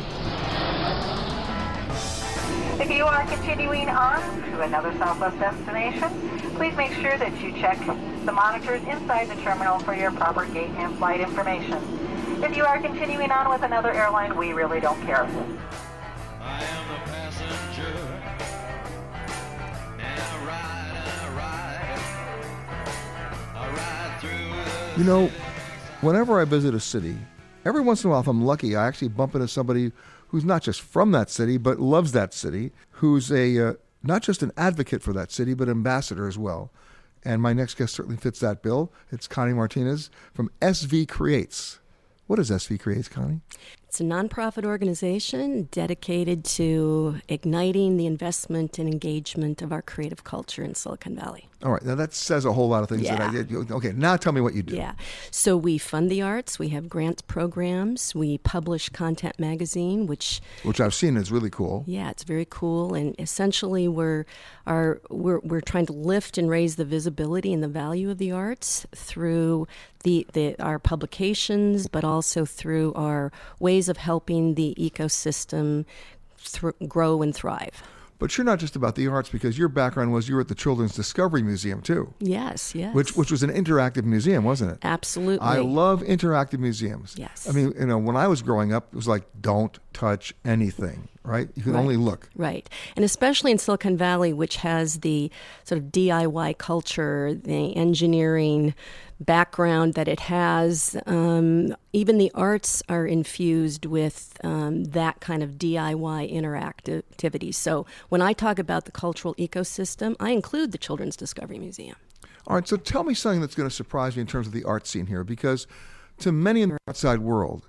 If you are continuing on to another Southwest destination, please make sure that you check the monitors inside the terminal for your proper gate and flight information. If you are continuing on with another airline, we really don't care. I am the passenger, and I ride through the... Whenever I visit a city, every once in a while, if I'm lucky, I actually bump into somebody who's not just from that city, but loves that city, who's not just an advocate for that city, but ambassador as well. And my next guest certainly fits that bill. It's Connie Martinez from SV Creates. What is SV Creates, Connie? It's a nonprofit organization dedicated to igniting the investment and engagement of our creative culture in Silicon Valley. All right. Now, that says a whole lot of things that I did. Okay, now tell me what you do. Yeah. So we fund the arts. We have grants programs. We publish Content Magazine, which I've seen is really cool. Yeah, it's very cool. And essentially, we're trying to lift and raise the visibility and the value of the arts through our publications, but also through our ways of helping the ecosystem grow and thrive. But you're not just about the arts, because your background was you were at the Children's Discovery Museum, too. Yes. Which was an interactive museum, wasn't it? Absolutely. I love interactive museums. Yes. I mean, when I was growing up, it was like, don't touch anything, right? You can only look. Right. And especially in Silicon Valley, which has the sort of DIY culture, the engineering background that it has, even the arts are infused with that kind of DIY interactivity. So when I talk about the cultural ecosystem, I include the Children's Discovery Museum. All right, so tell me something that's going to surprise me in terms of the art scene here, because to many in the outside world,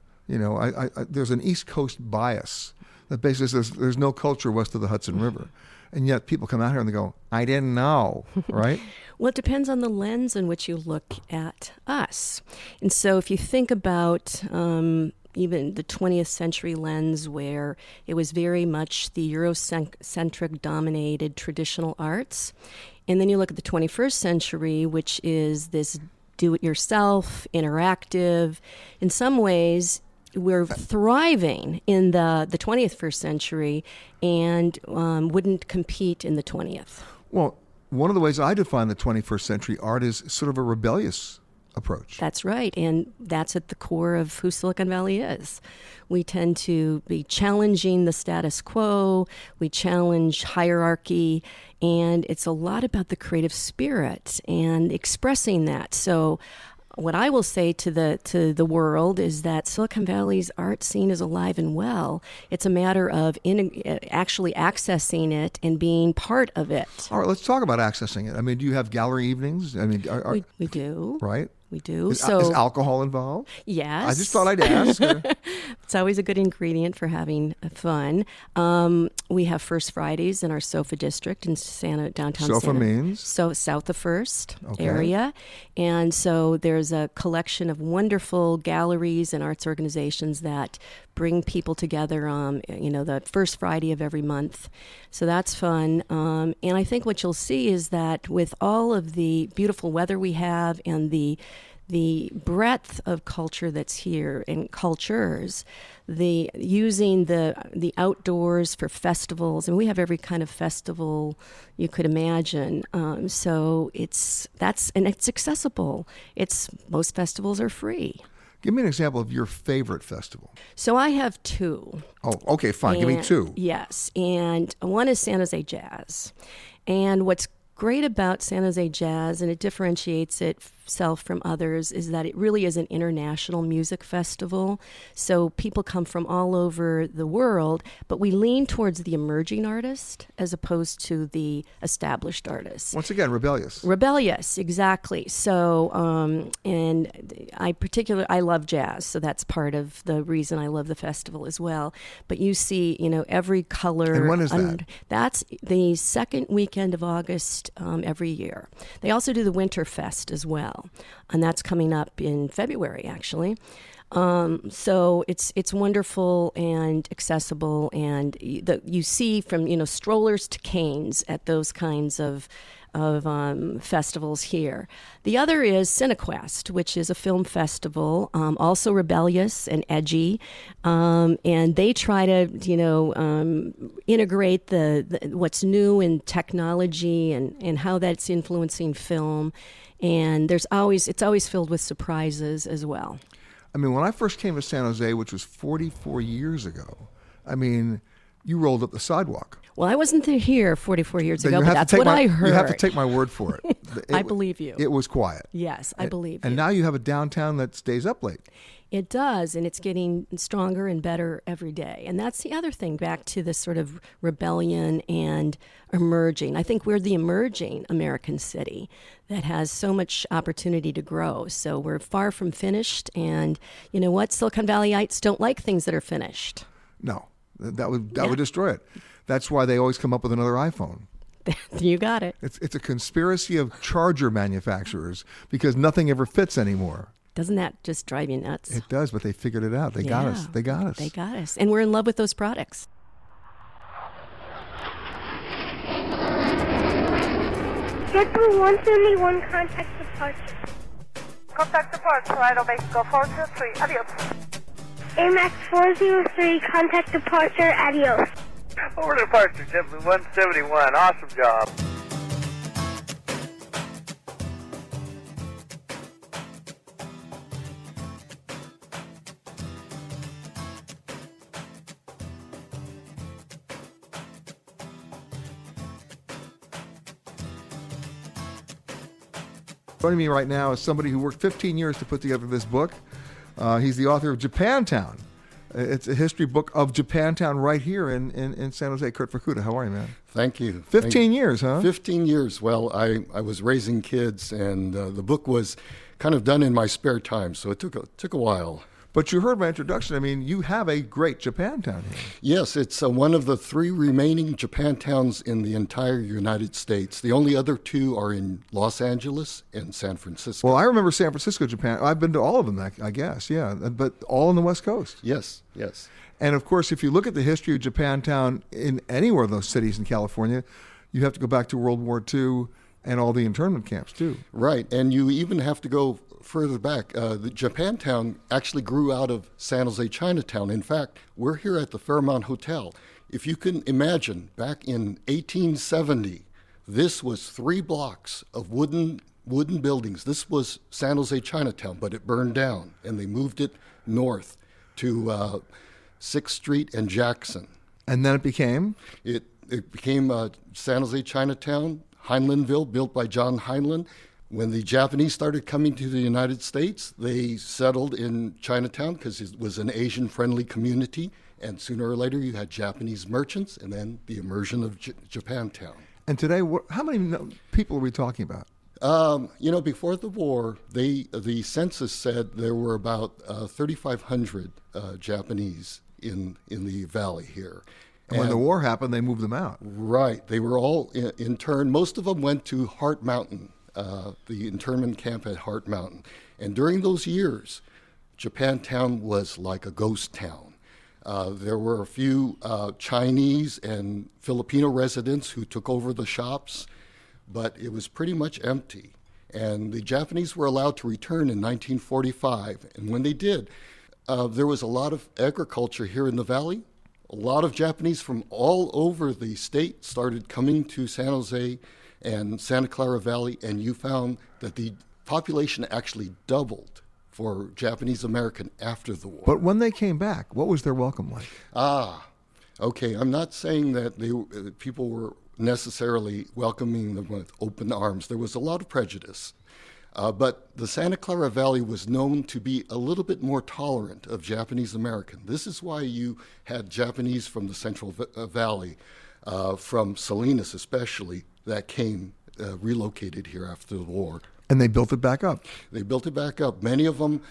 there's an East Coast bias that basically says there's no culture west of the Hudson River. And yet people come out here and they go, I didn't know, right? Well, it depends on the lens in which you look at us. And so if you think about even the 20th century lens, where it was very much the Eurocentric dominated traditional arts, and then you look at the 21st century, which is this do-it-yourself, interactive. In some ways, we're thriving in the 21st century and wouldn't compete in the 20th. Well, one of the ways I define the 21st century art is sort of a rebellious approach. That's right, and that's at the core of who Silicon Valley is. We tend to be challenging the status quo, we challenge hierarchy, and it's a lot about the creative spirit and expressing that. So what I will say to the world is that Silicon Valley's art scene is alive and well. It's a matter of actually accessing it and being part of it. All right, let's talk about accessing it. I mean, do you have gallery evenings? I mean, we do. Right? We do. Is alcohol involved? Yes. I just thought I'd ask. It's always a good ingredient for having fun. We have First Fridays in our SOFA district in downtown SOFA Santa. means? So south of First area. And so there's a collection of wonderful galleries and arts organizations that bring people together on, the first Friday of every month. So that's fun. And I think what you'll see is that with all of the beautiful weather we have and the breadth of culture that's here and cultures, using the outdoors for festivals, and we have every kind of festival you could imagine. So it's accessible. Most festivals are free. Give me an example of your favorite festival. So I have two. Oh, okay, fine. Give me two. Yes, and one is San Jose Jazz. And what's great about San Jose Jazz, and it differentiates it itself from others is that it really is an international music festival. So people come from all over the world, but we lean towards the emerging artist as opposed to the established artist. Once again, rebellious. Rebellious, exactly. So, and I love jazz, so that's part of the reason I love the festival as well. But you see, every color. And when is that? That's the second weekend of August every year. They also do the Winter Fest as well, and that's coming up in February, actually. So it's wonderful and accessible, and you see from strollers to canes at those kinds of festivals here. The other is Cinequest, which is a film festival, also rebellious and edgy, and they try to integrate the what's new in technology and how that's influencing film, and it's always filled with surprises as well. I mean, when I first came to San Jose, which was 44 years ago, I mean, you rolled up the sidewalk. Well, I wasn't here 44 years ago, You but have to that's take what my- I heard. You have to take my word for it. I believe you. It was quiet. Yes, I believe you. And now you have a downtown that stays up late. It does, and it's getting stronger and better every day. And that's the other thing, back to this sort of rebellion and emerging. I think we're the emerging American city that has so much opportunity to grow. So we're far from finished, and you know what? Silicon Valleyites don't like things that are finished. No, that would destroy it. That's why they always come up with another iPhone. You got it. It's a conspiracy of charger manufacturers because nothing ever fits anymore. Doesn't that just drive you nuts? It does, but they figured it out. They got us. They got us. They got us. And we're in love with those products. Get to 171, contact departure. Contact departure, Idle Base, go 423, adios. AMAX 403, contact departure, adios. Over departure, JetBlue 171, awesome job. Joining me right now is somebody who worked 15 years to put together this book. He's the author of Japantown. It's a history book of Japantown right here in San Jose. Kurt Fukuda, how are you, man? Thank you. 15 years, huh? 15 years. Well, I was raising kids, and the book was kind of done in my spare time, so it took a while. But you heard my introduction. I mean, you have a great Japantown here. Yes, it's one of the 3 remaining Japantowns in the entire United States. The only other 2 are in Los Angeles and San Francisco. Well, I remember San Francisco, Japan. I've been to all of them, I guess, yeah, but all on the West Coast. Yes, yes. And, of course, if you look at the history of Japantown in anywhere of those cities in California, you have to go back to World War II and all the internment camps, too. Right, and you even have to go further back. The Japantown actually grew out of San Jose Chinatown. In fact, we're here at the Fairmont Hotel. If you can imagine, back in 1870, this was 3 blocks of wooden buildings. This was San Jose Chinatown, but it burned down, and they moved it north to 6th Street and Jackson. And then it became? It became San Jose Chinatown, Heinleinville, built by John Heinlein. When the Japanese started coming to the United States, they settled in Chinatown because it was an Asian-friendly community. And sooner or later, you had Japanese merchants, and then the immersion of Japantown. And today, how many people are we talking about? Before the war, the census said there were about 3,500 Japanese in the valley here. And when the war happened, they moved them out. Right. They were all interned. Most of them went to Hart Mountain, the internment camp at Hart Mountain. And during those years, Japantown was like a ghost town. There were a few Chinese and Filipino residents who took over the shops, but it was pretty much empty. And the Japanese were allowed to return in 1945. And when they did, there was a lot of agriculture here in the valley. A lot of Japanese from all over the state started coming to San Jose and Santa Clara Valley, and you found that the population actually doubled for Japanese American after the war. But when they came back, what was their welcome like? Okay. I'm not saying that people were necessarily welcoming them with open arms. There was a lot of prejudice. But the Santa Clara Valley was known to be a little bit more tolerant of Japanese American. This is why you had Japanese from the Central Valley, from Salinas especially, that came relocated here after the war. And they built it back up. They built it back up. Many of them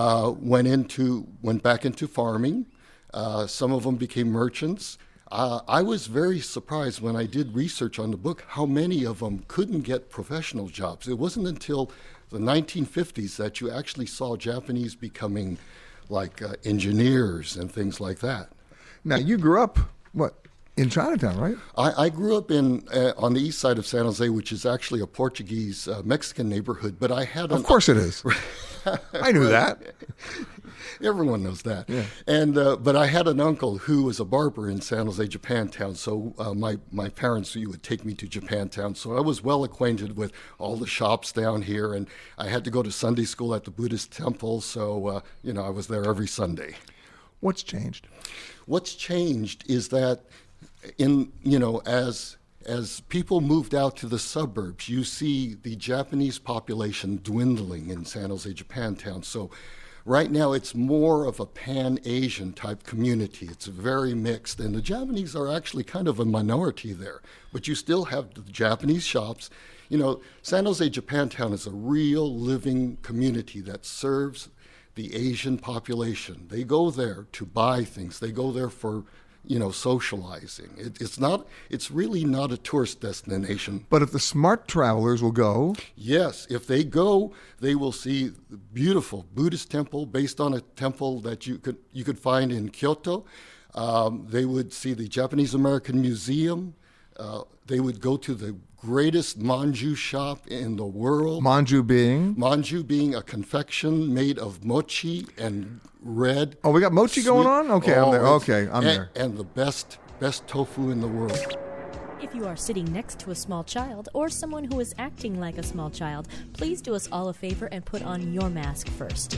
went back into farming. Some of them became merchants. I was very surprised when I did research on the book how many of them couldn't get professional jobs. It wasn't until the 1950s that you actually saw Japanese becoming like engineers and things like that. Now, you grew up, in Chinatown, right? I grew up on the east side of San Jose, which is actually a Portuguese Mexican neighborhood, but I had Of course it is. I knew that. Everyone knows that. Yeah. And but I had an uncle who was a barber in San Jose, Japantown. So my parents would take me to Japantown. So I was well acquainted with all the shops down here, and I had to go to Sunday school at the Buddhist temple. So I was there every Sunday. What's changed? What's changed is that as people moved out to the suburbs, you see the Japanese population dwindling in San Jose, Japantown. So right now it's more of a Pan-Asian type community. It's very mixed, and the Japanese are actually kind of a minority there. But you still have the Japanese shops. San Jose, Japantown is a real living community that serves the Asian population. They go there to buy things. They go there for socializing. It's really not a tourist destination. But if the smart travelers will go. Yes, if they go, they will see the beautiful Buddhist temple based on a temple that you could find in Kyoto. They would see the Japanese American Museum. They would go to the greatest manju shop in the world. Manju being? Manju being a confection made of mochi and red. Oh, we got mochi going on? Okay, I'm there. Okay, I'm there. And the best tofu in the world. If you are sitting next to a small child or someone who is acting like a small child, please do us all a favor and put on your mask first.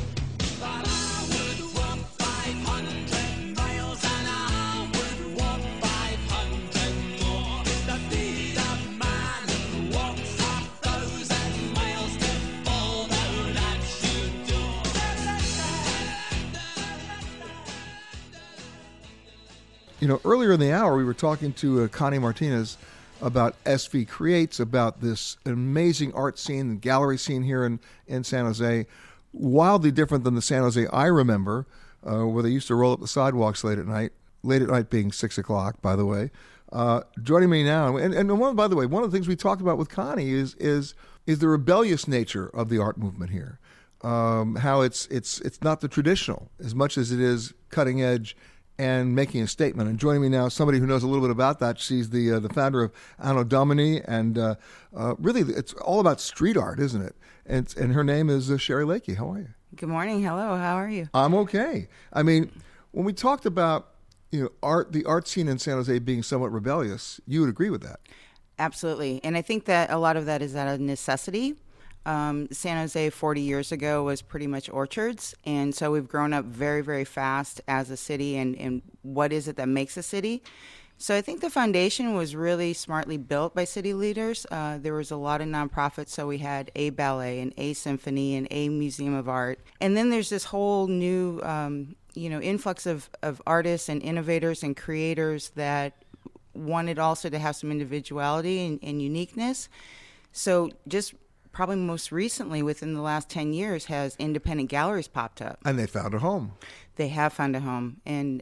Earlier in the hour, we were talking to Connie Martinez about SV Creates, about this amazing art scene and gallery scene here in San Jose, wildly different than the San Jose I remember, where they used to roll up the sidewalks late at night being 6 o'clock, by the way. Joining me now, by the way, one of the things we talked about with Connie is the rebellious nature of the art movement here. How it's not the traditional as much as it is cutting edge and making a statement. And joining me now, somebody who knows a little bit about that. She's the founder of Anno Domini, and really, it's all about street art, isn't it? And her name is Sherry Lakey. How are you? Good morning. Hello. How are you? I'm okay. I mean, when we talked about the art scene in San Jose being somewhat rebellious, you would agree with that? Absolutely. And I think that a lot of that is out of necessity. San Jose 40 years ago was pretty much orchards, and so we've grown up very, very fast as a city, and what is it that makes a city? So I think the foundation was really smartly built by city leaders. There was a lot of nonprofits, so we had a ballet and a symphony and a museum of art, and then there's this whole new influx of artists and innovators and creators that wanted also to have some individuality and uniqueness. So just probably most recently, within the last 10 years, has independent galleries popped up. And they found a home. They have found a home, and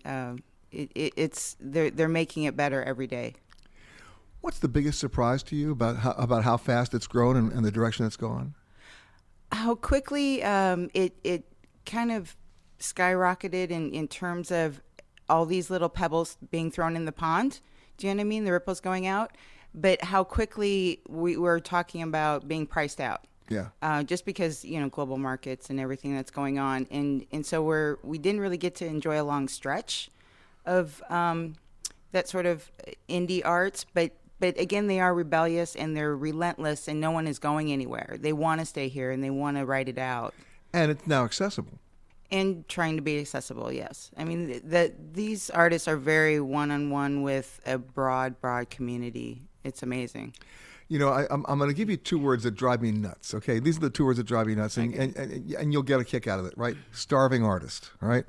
they're making it better every day. What's the biggest surprise to you about how fast it's grown and the direction it's gone? How quickly it kind of skyrocketed in terms of all these little pebbles being thrown in the pond. Do you know what I mean? The ripples going out. But how quickly we were talking about being priced out. Yeah. Just because, global markets and everything that's going on. And so we didn't really get to enjoy a long stretch of that sort of indie arts. But again, they are rebellious and they're relentless, and no one is going anywhere. They want to stay here and they want to write it out. And it's now accessible. And trying to be accessible, yes. I mean, these artists are very one-on-one with a broad community. It's amazing. You know, I'm going to give you 2 words that drive me nuts. Okay, these are the 2 words that drive me nuts, and you'll get a kick out of it, right? Starving artist, right?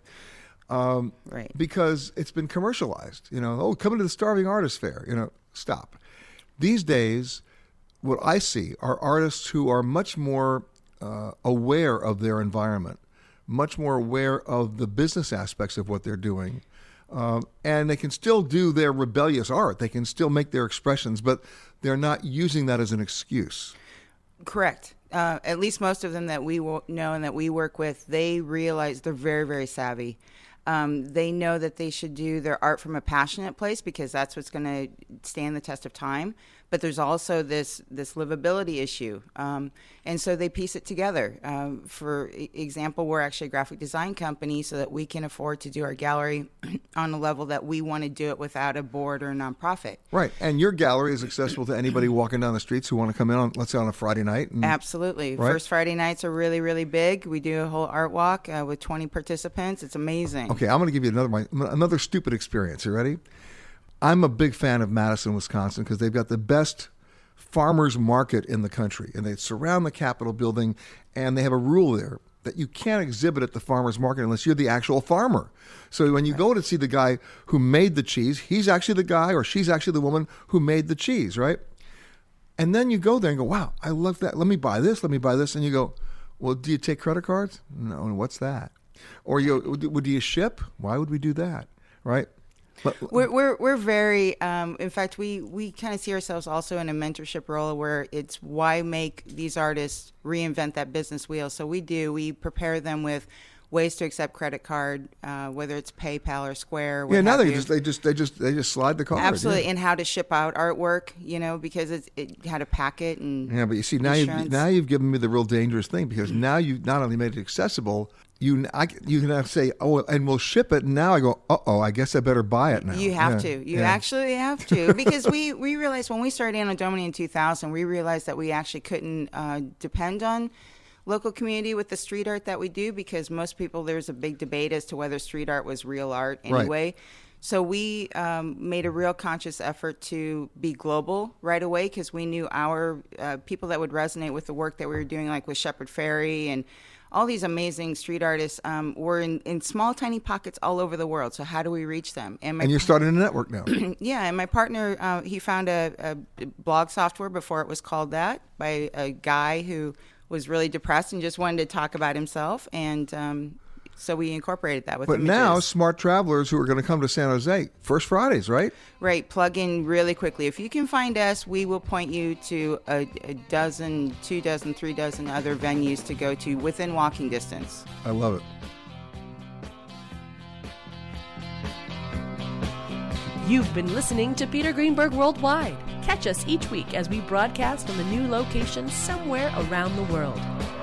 Right. Because it's been commercialized. You know, oh, come to the Starving Artist Fair. You know, stop. These days, what I see are artists who are much more aware of their environment, much more aware of the business aspects of what they're doing. And they can still do their rebellious art. They can still make their expressions, but they're not using that as an excuse. Correct. At least most of them that we know and that we work with, they realize they're very, very savvy. They know that they should do their art from a passionate place because that's what's going to stand the test of time. But there's also this livability issue. And so they piece it together. For example, we're actually a graphic design company so that we can afford to do our gallery on a level that we want to do it without a board or a nonprofit. Right. And your gallery is accessible to anybody walking down the streets who want to come in on, let's say, on a Friday night. Absolutely. Right? First Friday nights are really, really big. We do a whole art walk with 20 participants. It's amazing. Okay, I'm going to give you another stupid experience. You ready? I'm a big fan of Madison, Wisconsin, because they've got the best farmers market in the country, and they surround the Capitol building, and they have a rule there that you can't exhibit at the farmers market unless you're the actual farmer. So when you go to see the guy who made the cheese, he's actually the guy or she's actually the woman who made the cheese, right? And then you go there and go, wow, I love that. Let me buy this. And you go, well, do you take credit cards? No. And what's that? Or do you ship? Why would we do that, right? We're very, in fact, we kind of see ourselves also in a mentorship role where it's why make these artists reinvent that business wheel. So we prepare them with ways to accept credit card, whether it's PayPal or Square. Yeah, now they just slide the card. Absolutely, yeah. And how to ship out artwork, because it had a packet and yeah. But you see, now you've given me the real dangerous thing because now you not only made it accessible. You can have to say, oh, and we'll ship it. And now I go, I guess I better buy it now. You have to. You actually have to. Because we realized when we started Anno Domini in 2000, we realized that we actually couldn't depend on local community with the street art that we do because most people, there's a big debate as to whether street art was real art anyway. Right. So we made a real conscious effort to be global right away because we knew our people that would resonate with the work that we were doing, like with Shepard Fairey and all these amazing street artists were in small, tiny pockets all over the world. So how do we reach them? And you're starting a network now. Yeah, and my partner, he found a blog software before it was called that by a guy who was really depressed and just wanted to talk about himself. And so we incorporated that with But images. now, smart travelers who are going to come to San Jose, First Fridays, right? Right, plug in really quickly. If you can find us, we will point you to a dozen, 2 dozen, 3 dozen other venues to go to within walking distance. I love it. You've been listening to Peter Greenberg Worldwide. Catch us each week as we broadcast from a new location somewhere around the world.